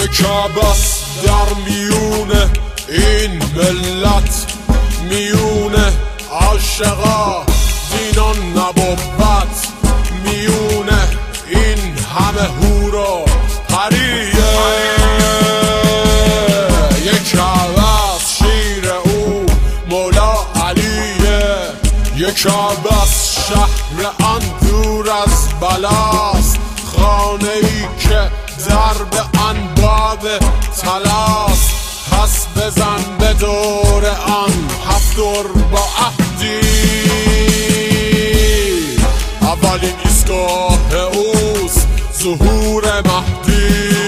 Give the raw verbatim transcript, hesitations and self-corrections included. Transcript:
یک عباس در میونه این ملت، میونه عاشقا دینان نبوت، میونه این همه هور و پریه. یک عباس شیر او مولا علیه، یک عباس شهر آن دور از بلاست، خانه ای که درب آن باب طلاست. پس بزن به دور آن هفتور با عهدی، اولین ایستگاه اوست ظهور مهدی.